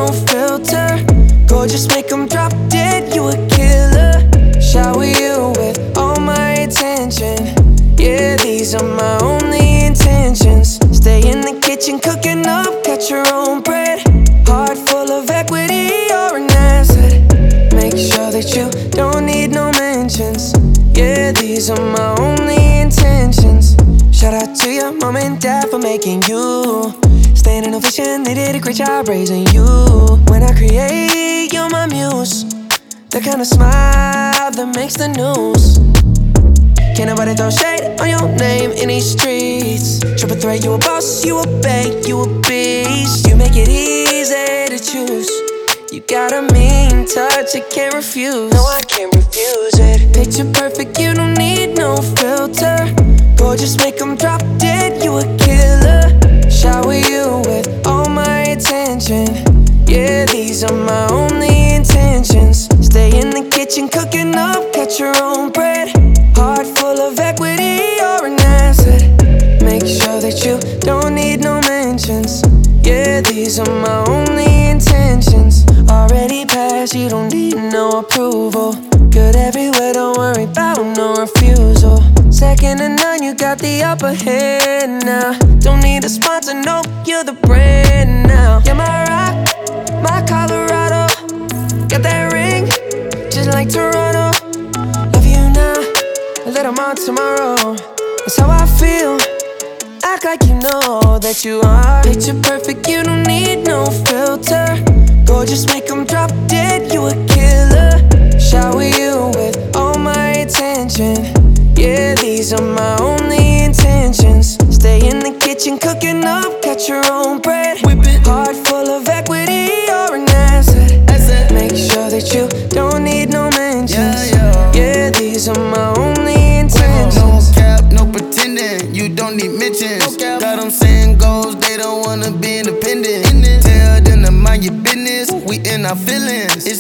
no filter. Gorgeous, make them drop dead, you a killer. Shower you with all my attention. Yeah, these are my only intentions. Stay in the kitchen cooking up, cut your own bread. Heart full of equity, you're an asset. Make sure that you don't need no mentions. Yeah, these are my only intentions. Shout out to your mom and dad for making you. Staying in ovation, they did a great job raising you. When I create, you're my muse. The kind of smile that makes the news. Can't nobody throw shade on your name in these streets. Triple threat, you a boss, you a bank, you a beast. You make it easy to choose. You got a mean touch, I can't refuse. No, I can't refuse it. Picture perfect, you don't need no filter. Gorgeous, make them drop dead, you a killer. Shower you with all my attention. Yeah, these are my only intentions. Stay in the kitchen cooking up, cut your own bread. Heart full of equity, you're an asset. Make sure that you don't need no mentions. Yeah, these are my only intentions. Already passed, you don't need no approval. Good everywhere, don't worry about no refusal. Second to none, you got the upper hand now. Don't need a sponsor, no, you're the brand now. You're my rock, my Colorado. Got that ring, just like Toronto. Love you now, a little more tomorrow. That's how I feel. Act like you know that you are. Picture perfect, you don't need no filter. Gorgeous, make them drop dead, you a killer. Shower you with all my attention. Yeah, these are my only intentions. Stay in the kitchen cooking up, cut your own bread. Heart full of equity, you're an asset. Make sure that you don't need no mentions. Yeah, these are my only intentions. No cap, no pretending, you don't need mentions. Got them saying goals, they don't wanna be independent. Tell them to mind your business, we in our feelings. It's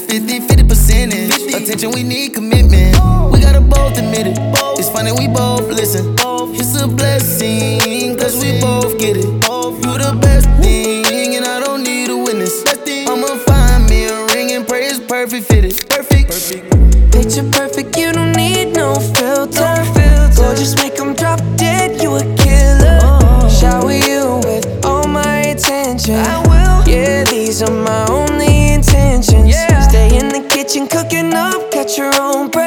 50-50%. Attention, we need commitment. We gotta both admit it. It's funny, we both listen. It's a blessing, cause we both get it. You the best thing, and I don't need a witness. I'ma find me a ring and pray it's perfect fitted. Perfect. Picture perfect, you don't need no filter. Gorgeous, make them drop dead, you a killer. Shower you with all my attention. I will. Yeah, these are my only intentions. Stay in the kitchen cooking up, cut your own bread.